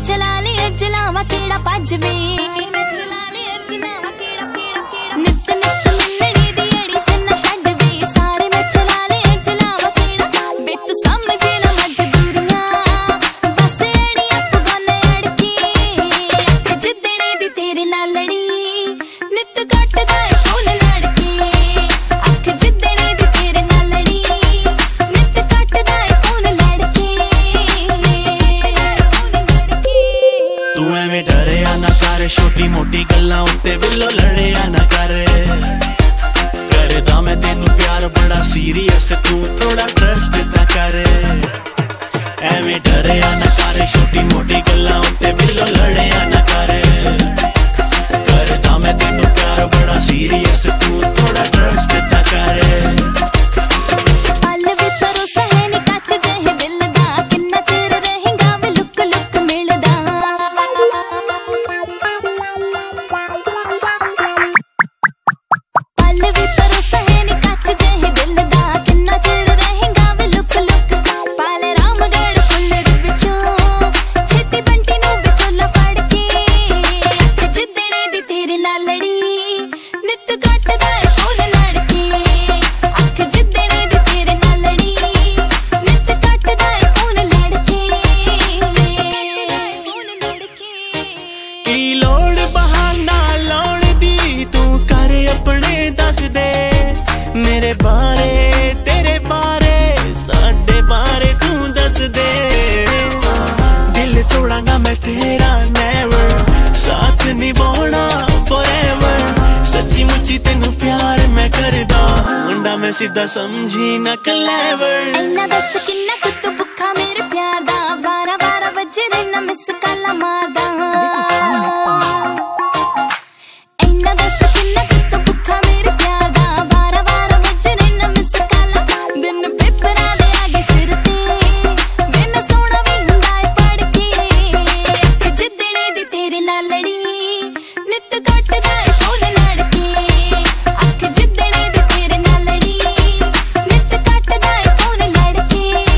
चला ले अजलावा केड़ा भजवे चला ले अजलावा केड़ा केड़ा केड़ा नित नित मिलनी दी अड़ी चन्ना छड्ड वे सारे मैं चला ले अजलावा केड़ा बे तू समझे ना मजबूरियां बस अड़ी अफगाने अड़के अख जिद्दने दी तेरे नाल लड़ी नित कटदा ए फूल लड़के अख जिद्दने दी तेरे नाल लड़ी नित कटदा ए फूल लड़के तू एवें डरिया ना कर छोटी मोटी गल्लां उत्ते बिल्लो लड़िया ना कर करदा मैं तेनू प्यार बड़ा सीरियस तू थोड़ा ट्रस्ट ता कर एवें डरिया ना कर छोटी मोटी गल्लां उत्ते बिल्लो लड़िया ना कर करदा मैं तेनू प्यार बड़ा सीरियस तू थोड़ा ट्रस्ट ता कर पल भी भरोसा है नी कच जेह दिल दा किन्ना चिर रहेगा वे लुक लुक मिलदा पल भी भरोसा है नी कच जेह दिल दा किन्ना चिर रहेगा वे लुक लुक पाले रामगढ़ पुल्लर विचों छेती बंटी नू विचोला फड़ के अख जिद्दने दी तेरे नाल लड़ी नित कटदा ए फूल लड़के अख जिद्दने दी तेरे नाल लड़ी नित कटदा ए फूल लड़के की लोड़ बहाना लाउण दी तू कर अपने दस दे मेरे बारे तेरे बारे साडे बारे तू दस दे दिल तोड़ांगा मैं तेरा नेवर साथ निभाना फॉरएवर सच्ची मुच्ची तेनू प्यार मैं करदा मुंडा मैं सीधा समझी ना क्लेवर ऐना दस किन्ना कुछ तू भुखा मेरे प्यार दा 12 बजे रहना मिस काला मारदा ऐना दस किन्ना कुछ तू भुखा मेरे प्यार दा 12 बजे रहना मिस काला दिन पेपरा दे आगे सिर ते वे मैं सोना भी हुंदा है पढ़ के अख जिद्दने दी तेरे नाल लड़ी नित कटदा है फूल लड़के अख जिद्दने दी तेरे नाल लड़ी नित कटदा है फूल लड़के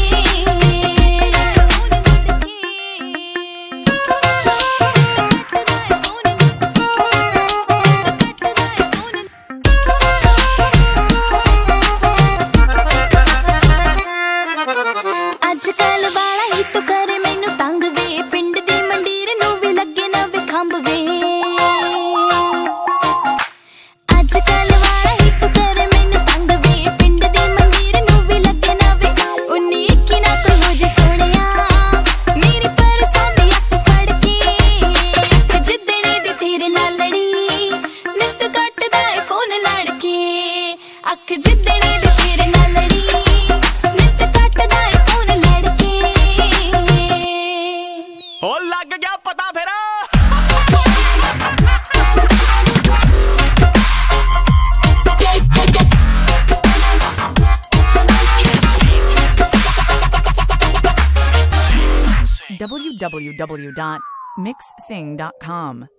अजकल वाला ही तो करे मैनू तंग वे पिंड दी मंडीर नू भी लगे ना वे खंभ वे अजकल वाला ही तो करे मैनू तंग वे पिंड दी मंडीर नू भी लगे ना वे उन्नी इक्की ना कोई हो जे सोहणिया मेरी परसों दी अख फड़ के अख जिद्दने दी तेरे नाल लड़ी नित कटदा ए फूल लड़के अख जिद्दने दी तेरे नाल लड़ी नित कटदा ए फूल लड़के ओ लग गया पता फिर www.mixsing.com